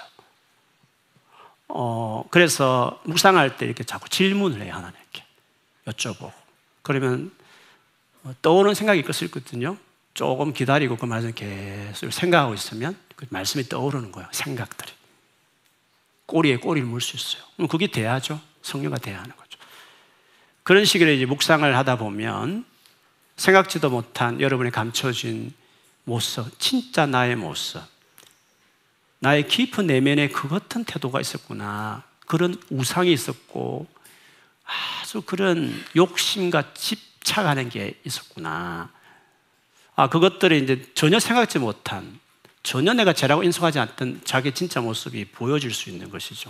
그래서 묵상할 때 이렇게 자꾸 질문을 해요. 하나님께 여쭤보고, 그러면 떠오르는 생각이 있거든요. 조금 기다리고 그 말씀 계속 생각하고 있으면 그 말씀이 떠오르는 거예요. 생각들이 꼬리에 꼬리를 물 수 있어요. 그럼 그게 대화죠. 성령과 대화하는 거죠. 그런 식으로 이제 묵상을 하다 보면 생각지도 못한 여러분의 감춰진 모습, 진짜 나의 모습, 나의 깊은 내면에 그 같은 태도가 있었구나. 그런 우상이 있었고 아주 그런 욕심과 집착하는 게 있었구나. 그것들이 이제 전혀 생각지 못한, 전혀 내가 죄라고 인식하지 않던 자기 진짜 모습이 보여질 수 있는 것이죠.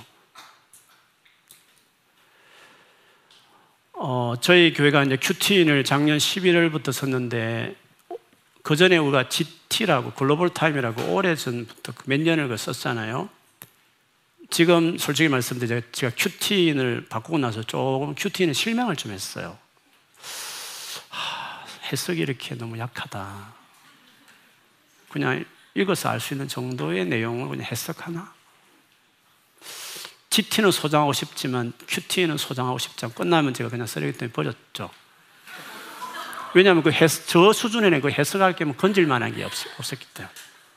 저희 교회가 이제 큐티인을 작년 11월부터 썼는데, 그 전에 우리가 GT라고 글로벌 타임이라고 오래전부터 몇 년을 썼잖아요. 지금 솔직히 말씀드리면 제가 큐티인을 바꾸고 나서 조금 큐티인에 실망을 좀 했어요. 해석이 이렇게 너무 약하다. 그냥 읽어서 알 수 있는 정도의 내용을 그냥 해석하나? GT는 소장하고 싶지만 큐티는 소장하고 싶지 않고 끝나면 제가 그냥 쓰레기통에 버렸죠. 왜냐하면 저 수준에는 그 해석할 게 뭐 건질 만한 게 없었기 때문에.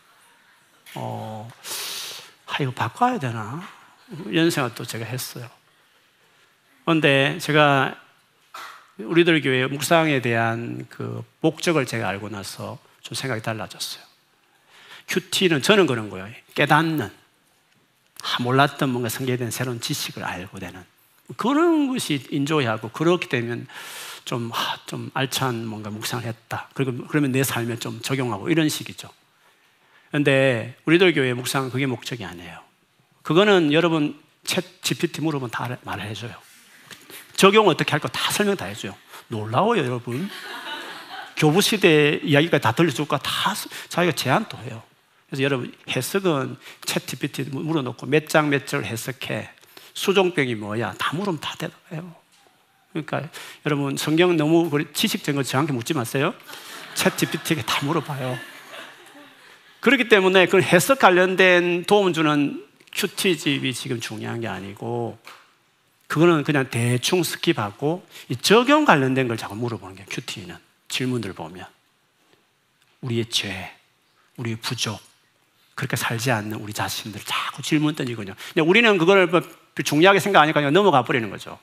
이거 바꿔야 되나? 이런 생각도 제가 했어요. 그런데 제가 우리들 교회 묵상에 대한 그 목적을 제가 알고 나서 좀 생각이 달라졌어요. 큐티는 저는 그런 거예요. 깨닫는, 몰랐던 뭔가 성경에 대한 새로운 지식을 알고 되는 그런 것이 인조하고, 그렇게 되면 좀 알찬 뭔가 묵상을 했다. 그러면 내 삶에 좀 적용하고 이런 식이죠. 그런데 우리들 교회 묵상은 그게 목적이 아니에요. 그거는 여러분 챗 GPT 물어보면 다 말해줘요. 적용 어떻게 할 거 다 설명 다 해줘요. 놀라워요, 여러분. 교부 시대 이야기까지 다 들려줄까 다 자기가 제안도 해요. 그래서 여러분 해석은 챗 GPT 물어놓고 몇 장 몇 절 해석해. 수종병이 뭐야? 다 물으면 다 대답해요. 그러니까 여러분 성경 너무 지식적인 거 저한테 묻지 마세요. 챗 GPT에게 다 물어봐요. 그렇기 때문에 그 해석 관련된 도움 주는 큐티집이 지금 중요한 게 아니고, 그거는 그냥 대충 스킵하고 이 적용 관련된 걸 자꾸 물어보는 게 큐티는. 질문들 보면 우리의 죄, 우리의 부족, 그렇게 살지 않는 우리 자신들 자꾸 질문 던지거든요. 우리는 그걸 중요하게 생각하니까 그냥 넘어가 버리는 거죠.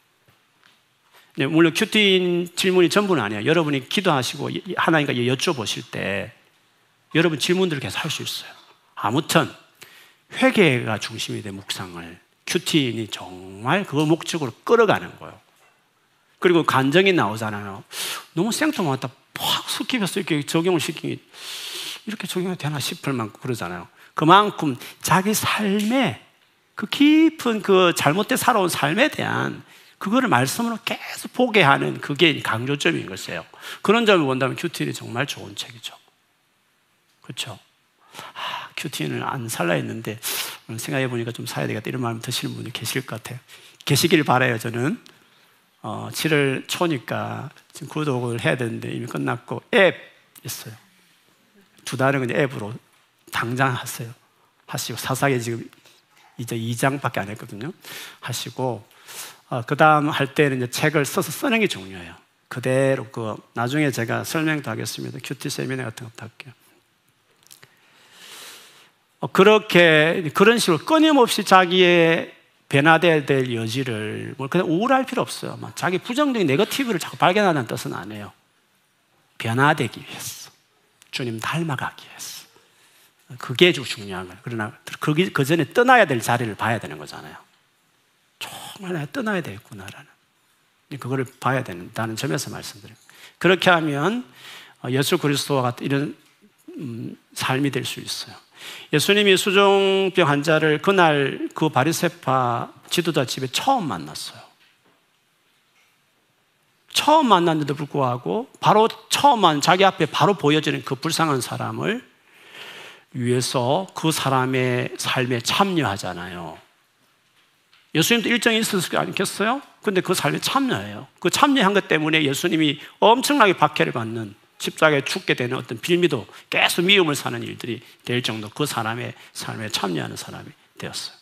물론 큐티 질문이 전부는 아니에요. 여러분이 기도하시고 하나님과 여쭤보실 때 여러분 질문들을 계속 할 수 있어요. 아무튼 회개가 중심이 된 묵상을 큐티인이 정말 그 목적으로 끌어가는 거예요. 그리고 간정이 나오잖아요. 너무 생뚱맞다. 팍 스킵해서 이렇게 적용을 시키니 이렇게 적용이 되나 싶을 만큼 그러잖아요. 그만큼 자기 삶에 그 깊은 그 잘못된 살아온 삶에 대한 그거를 말씀으로 계속 보게 하는 그게 강조점인 것이에요. 그런 점을 본다면 큐티인이 정말 좋은 책이죠. 그렇죠? 큐티인을 안 살라 했는데 오늘 생각해 보니까 좀 사야 되겠다 이런 마음 드시는 분이 계실 것 같아요. 계시길 바라요. 저는 7월 초니까 지금 구독을 해야 되는데 이미 끝났고 앱 있어요. 2달은 그냥 앱으로 당장 하시고 사사기 지금 이제 2장밖에 안 했거든요. 하시고 그 다음 할 때는 이제 책을 써서 쓰는 게 중요해요. 그대로 나중에 제가 설명도 하겠습니다. 큐티 세미나 같은 것도 할게요. 그런 식으로 끊임없이 자기의 변화돼야 될 여지를 그냥 우울할 필요 없어요. 자기 부정적인 네거티브를 자꾸 발견하는 뜻은 아니에요. 변화되기 위해서, 주님 닮아가기 위해서. 그게 중요한 거예요. 그러나 그 전에 떠나야 될 자리를 봐야 되는 거잖아요. 정말 내가 떠나야 되겠구나라는 그거를 봐야 된다는 점에서 말씀드립니다. 그렇게 하면 예수 그리스도와 같은 이런 삶이 될 수 있어요. 예수님이 수종병 환자를 그날 그 바리새파 지도자 집에 처음 만났어요. 처음 만났는데도 불구하고 바로 자기 앞에 바로 보여지는 그 불쌍한 사람을 위해서 그 사람의 삶에 참여하잖아요. 예수님도 일정이 있었을 않겠어요? 근데 그 삶에 참여해요. 그 참여한 것 때문에 예수님이 엄청나게 박해를 받는, 십자가에 죽게 되는 어떤 빌미도 계속 미움을 사는 일들이 될 정도 그 사람의 삶에 참여하는 사람이 되었어요.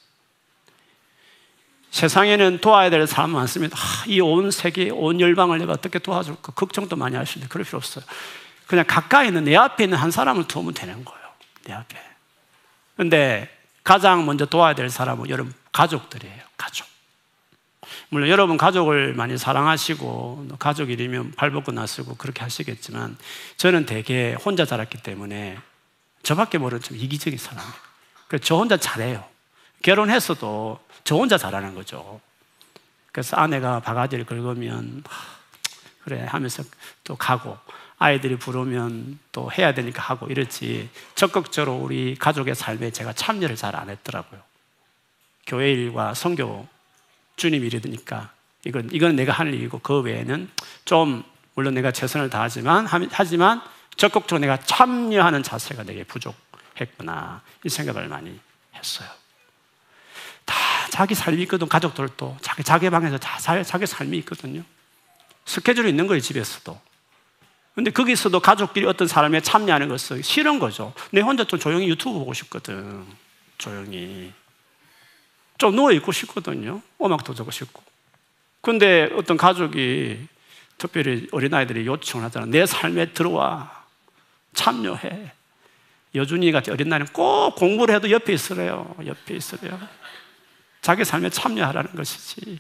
세상에는 도와야 될 사람 많습니다. 이 온 세계, 온 열방을 내가 어떻게 도와줄까 걱정도 많이 할 수 있는데 그럴 필요 없어요. 그냥 가까이 있는 내 앞에 있는 한 사람을 도우면 되는 거예요. 내 앞에. 그런데 가장 먼저 도와야 될 사람은 여러분 가족들이에요. 가족. 물론 여러분 가족을 많이 사랑하시고 가족 이름이면 발벗고 나서고 그렇게 하시겠지만 저는 되게 혼자 자랐기 때문에 저밖에 모르는 좀 이기적인 사람이에요. 그래서 저 혼자 잘해요. 결혼했어도 저 혼자 잘하는 거죠. 그래서 아내가 바가지를 긁으면 그래 하면서 또 가고, 아이들이 부르면 또 해야 되니까 하고 이랬지, 적극적으로 우리 가족의 삶에 제가 참여를 잘 안 했더라고요. 교회 일과 선교 주님 일이니까 이건 내가 할 일이고, 그 외에는 좀 물론 내가 최선을 다하지만 적극적으로 내가 참여하는 자세가 되게 부족했구나, 이 생각을 많이 했어요. 다 자기 삶이 있거든. 가족들도 자기 방에서 자기 삶이 있거든요. 스케줄이 있는 거예요, 집에서도. 근데 거기서도 가족끼리 어떤 사람에 참여하는 것은 싫은 거죠. 내 혼자 좀 조용히 유튜브 보고 싶거든. 조용히 좀 누워있고 싶거든요. 음악도 듣고 싶고. 근데 어떤 가족이, 특별히 어린아이들이 요청을 하잖아. 내 삶에 들어와, 참여해. 여준이 같은 어린아이는 꼭 공부를 해도 옆에 있으래요. 옆에 있으래요. 자기 삶에 참여하라는 것이지.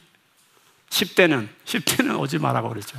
10대는 오지 말라고 그러죠.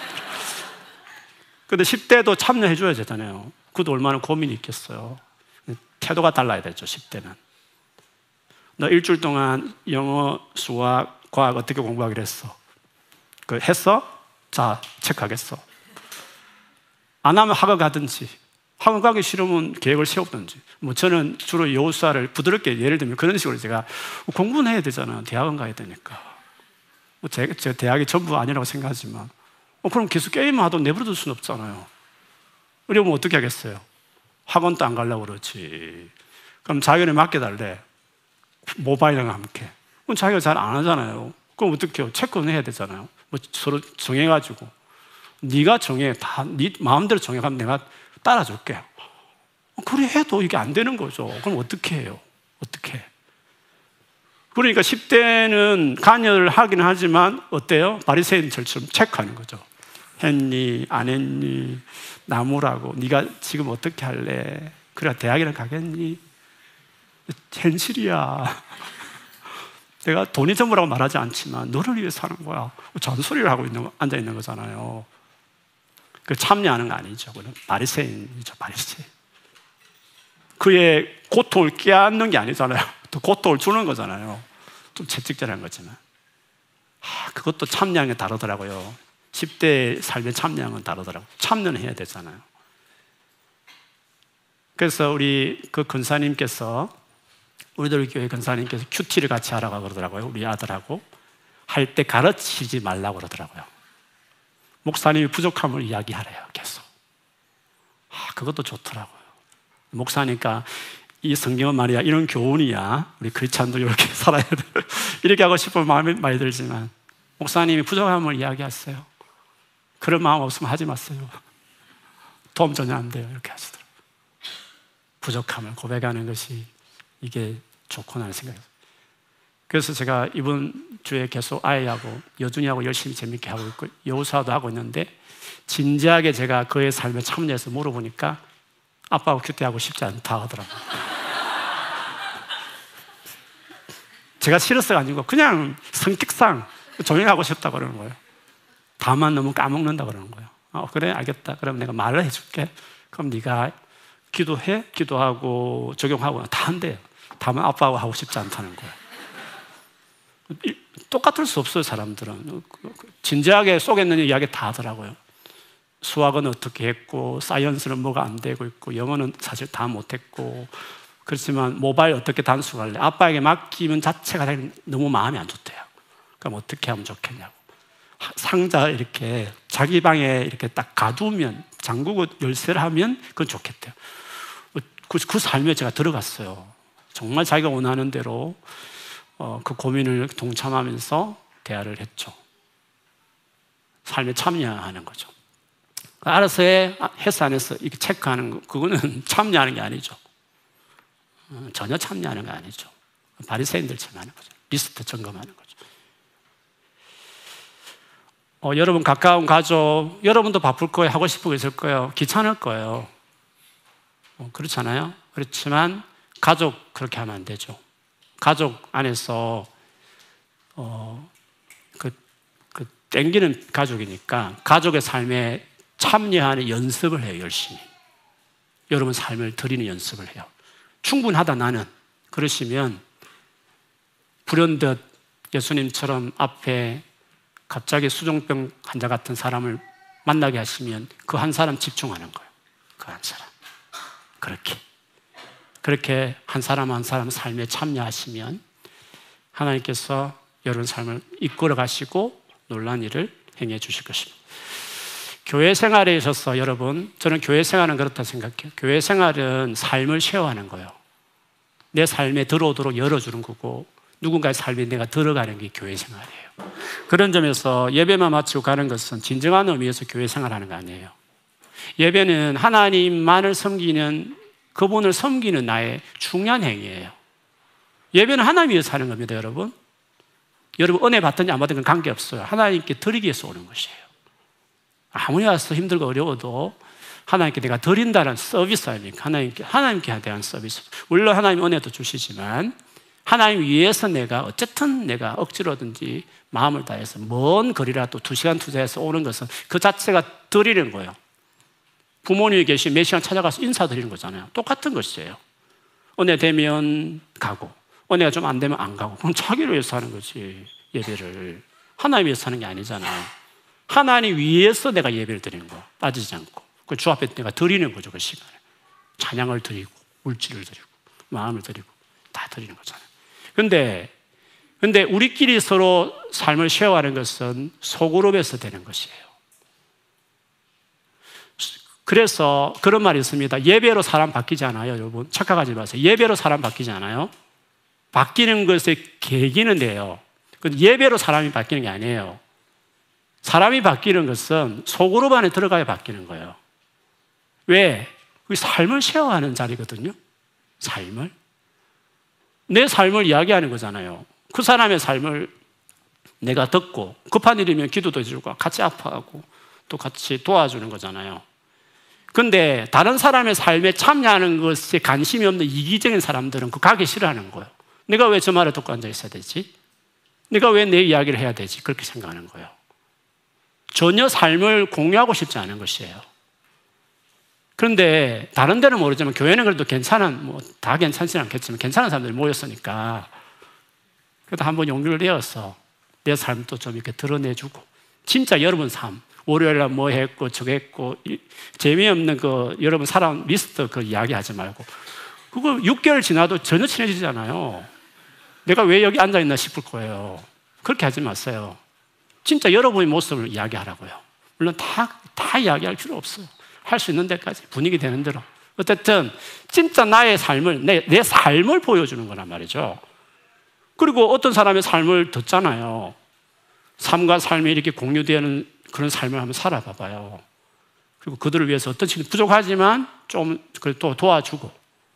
근데 10대도 참여해 줘야 되잖아요. 그것도 얼마나 고민이 있겠어요. 태도가 달라야 되죠, 10대는. 너 일주일 동안 영어, 수학, 과학 어떻게 공부하기로 했어? 했어? 자, 체크하겠어. 안 하면 학원 가든지, 학원 가기 싫으면 계획을 세우든지. 저는 주로 여호수아를 부드럽게, 예를 들면 그런 식으로 제가 공부는 해야 되잖아. 대학원 가야 되니까. 제가 대학이 전부 아니라고 생각하지만, 그럼 계속 게임만 하도 내버려둘 수는 없잖아요. 이러면 어떻게 하겠어요? 학원도 안 가려고 그러지. 그럼 자기를 맡겨달래. 모바일이랑 함께. 그럼 자기가 잘 안 하잖아요. 그럼 어떻게 해요? 체크는 해야 되잖아요. 서로 정해가지고. 네가 정해. 다 네 마음대로 정해가면 내가 따라줄게. 그래 해도 이게 안 되는 거죠. 그럼 어떻게 해요? 어떻게 해? 그러니까 10대는 관여를 하긴 하지만 어때요? 바리새인들처럼 체크하는 거죠. 했니? 안 했니? 나무라고. 네가 지금 어떻게 할래? 그래 대학이나 가겠니? 현실이야. 내가 돈이 전부라고 말하지 않지만 너를 위해 사는 거야. 잔소리를 하고 앉아 있는 거잖아요. 그 참여하는 거 아니죠. 그는 바리새인이죠. 바리새인. 그의 고통을 깨닫는 게 아니잖아요. 또 고통을 주는 거잖아요. 좀 채찍질하는 거지만. 그것도 참여하는 게 다르더라고요. 10대 삶에 참여하는 건 다르더라고요. 참여는 해야 되잖아요. 그래서 우리 그 근사님께서, 우리들 교회 근사님께서 큐티를 같이 하라고 그러더라고요. 우리 아들하고. 할 때 가르치지 말라고 그러더라고요. 목사님이 부족함을 이야기하래요. 계속. 그것도 좋더라고요. 목사니까 이 성경은 말이야, 이런 교훈이야. 우리 크리스찬도 이렇게 살아야 돼. 이렇게 하고 싶은 마음이 많이 들지만, 목사님이 부족함을 이야기하세요. 그런 마음 없으면 하지 마세요. 도움 전혀 안 돼요. 이렇게 하시더라고요. 부족함을 고백하는 것이 이게 좋구나 하는 생각이 들어요. 그래서 제가 이번 주에 계속 아이하고 여준이하고 열심히 재밌게 하고 있고, 여호수아도 하고 있는데, 진지하게 제가 그의 삶에 참여해서 물어보니까 아빠하고 큐티하고 싶지 않다 하더라고요. 제가 싫어서가 아니고 그냥 성격상 조용히 하고 싶다 그러는 거예요. 다만 너무 까먹는다 그러는 거예요. 그래 알겠다. 그럼 내가 말을 해줄게. 그럼 네가 기도해. 기도하고 적용하고 다 한대요. 다만 아빠하고 하고 싶지 않다는 거예요. 똑같을 수 없어요. 사람들은 진지하게 쏘겠는 이야기 다 하더라고요. 수학은 어떻게 했고, 사이언스는 뭐가 안 되고 있고, 영어는 사실 다 못했고, 그렇지만 모바일 어떻게 단수할래? 아빠에게 맡기면 자체가 너무 마음이 안 좋대요. 그럼 어떻게 하면 좋겠냐고. 상자 이렇게 자기 방에 이렇게 딱 가두면, 잠그고 열쇠를 하면 그건 좋겠대요. 그 삶에 제가 들어갔어요. 정말 자기가 원하는 대로 그 고민을 동참하면서 대화를 했죠. 삶에 참여하는 거죠. 알아서 했어 안 했어 이렇게 체크하는 거, 그거는 참여하는 게 아니죠. 전혀 참여하는 게 아니죠. 바리새인들처럼 하는 거죠. 리스트 점검하는 거죠. 여러분 가까운 가족, 여러분도 바쁠 거예요. 하고 싶은 거 있을 거예요. 귀찮을 거예요. 그렇잖아요. 그렇지만 가족 그렇게 하면 안 되죠. 가족 안에서 땡기는 가족이니까 가족의 삶에 참여하는 연습을 해요. 열심히. 여러분 삶을 드리는 연습을 해요. 충분하다 나는. 그러시면 불현듯 예수님처럼 앞에 갑자기 수종병 환자 같은 사람을 만나게 하시면 그 한 사람 집중하는 거예요. 그 한 사람. 그렇게 한 사람 한 사람 삶에 참여하시면 하나님께서 여러분 삶을 이끌어 가시고 놀라운 일을 행해 주실 것입니다. 교회 생활에 있어서 여러분, 저는 교회 생활은 그렇다 생각해요. 교회 생활은 삶을 쉐어하는 거예요. 내 삶에 들어오도록 열어주는 거고 누군가의 삶에 내가 들어가는 게 교회 생활이에요. 그런 점에서 예배만 마치고 가는 것은 진정한 의미에서 교회 생활하는 거 아니에요. 예배는 하나님만을 섬기는, 그분을 섬기는 나의 중요한 행위예요. 예배는 하나님 위해서 하는 겁니다, 여러분. 여러분 은혜 받든지 안 받든지 관계없어요. 하나님께 드리기 위해서 오는 것이에요. 아무리 와서 힘들고 어려워도 하나님께 내가 드린다는 서비스 아닙니까? 하나님께 대한 서비스. 물론 하나님 은혜도 주시지만 하나님 위해서 내가 어쨌든 내가 억지로든지 마음을 다해서 먼 거리라도 2시간 투자해서 오는 것은 그 자체가 드리는 거예요. 부모님이 계신 몇 시간 찾아가서 인사드리는 거잖아요. 똑같은 것이에요. 은혜 되면 가고 은혜가 좀 안 되면 안 가고, 그럼 자기를 위해서 하는 거지. 예배를 하나님 위해서 하는 게 아니잖아요. 하나님 위해서 내가 예배를 드리는 거 빠지지 않고 그 주 앞에 내가 드리는 거죠. 그 시간에 찬양을 드리고 물질을 드리고 마음을 드리고 다 드리는 거잖아요. 근데 우리끼리 서로 삶을 쉐어하는 것은 소그룹에서 되는 것이에요. 그래서 그런 말이 있습니다. 예배로 사람 바뀌지 않아요, 여러분. 착각하지 마세요. 예배로 사람 바뀌지 않아요. 바뀌는 것의 계기는 돼요. 예배로 사람이 바뀌는 게 아니에요. 사람이 바뀌는 것은 소그룹 안에 들어가야 바뀌는 거예요. 왜? 그게 삶을 쉐어하는 자리거든요. 삶을. 내 삶을 이야기하는 거잖아요. 그 사람의 삶을 내가 듣고 급한 일이면 기도도 해주고 같이 아파하고 또 같이 도와주는 거잖아요. 근데 다른 사람의 삶에 참여하는 것에 관심이 없는 이기적인 사람들은 그 가기 싫어하는 거예요. 내가 왜 저 말을 듣고 앉아 있어야 되지? 내가 왜 내 이야기를 해야 되지? 그렇게 생각하는 거예요. 전혀 삶을 공유하고 싶지 않은 것이에요. 그런데 다른 데는 모르지만 교회는 그래도 다 괜찮지는 않겠지만 괜찮은 사람들이 모였으니까 그래도 한번 용기를 내어서 내 삶도 좀 이렇게 드러내주고 진짜 여러분 삶, 월요일날 뭐 했고 저거 했고 재미없는 그 여러분 살아온 리스트 그 이야기 하지 말고 그거 6개월 지나도 전혀 친해지지 않아요. 내가 왜 여기 앉아있나 싶을 거예요. 그렇게 하지 마세요. 진짜 여러분의 모습을 이야기하라고요. 물론 다 이야기할 필요 없어요. 할 수 있는 데까지 분위기 되는 대로. 어쨌든 진짜 나의 삶을 내 삶을 보여주는 거란 말이죠. 그리고 어떤 사람의 삶을 듣잖아요. 삶과 삶이 이렇게 공유되는 그런 삶을 한번 살아봐봐요. 그리고 그들을 위해서 어떤 식으로 부족하지만 좀 또 도와주고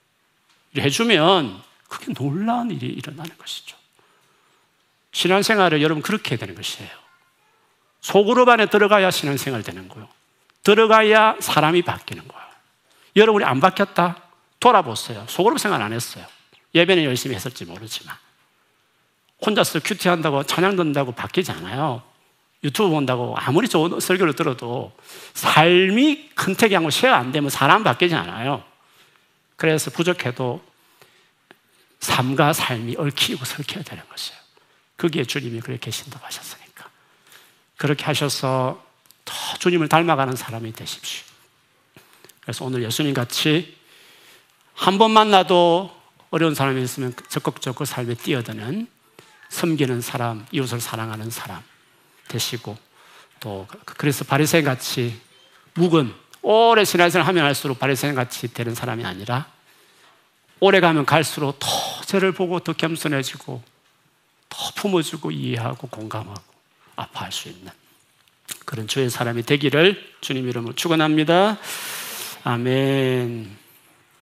해주면 그게 놀라운 일이 일어나는 것이죠. 신앙생활을 여러분 그렇게 해야 되는 것이에요. 소그룹 안에 들어가야 신앙생활 되는 거예요. 들어가야 사람이 바뀌는 거예요. 여러분이 안 바뀌었다? 돌아보세요. 소그룹 생활 안 했어요. 예배는 열심히 했을지 모르지만 혼자서 큐티한다고 찬양 듣는다고 바뀌지 않아요. 유튜브 본다고 아무리 좋은 설교를 들어도 삶이 컨택하고 쉐어 안 되면 사람 바뀌지 않아요. 그래서 부족해도 삶과 삶이 얽히고 설켜야 되는 것이에요. 거기에 주님이 그렇게 계신다고 하셨으니까 그렇게 하셔서 더 주님을 닮아가는 사람이 되십시오. 그래서 오늘 예수님 같이 한 번 만나도 어려운 사람이 있으면 적극적으로 삶에 뛰어드는 섬기는 사람, 이웃을 사랑하는 사람 되시고 또 그래서 바리새인 같이 묵은 오래 신앙생활을 하면 할수록 바리새인 같이 되는 사람이 아니라 오래 가면 갈수록 더 죄를 보고 더 겸손해지고 더 품어주고 이해하고 공감하고 아파할 수 있는 그런 주의 사람이 되기를 주님 이름으로 축원합니다. 아멘.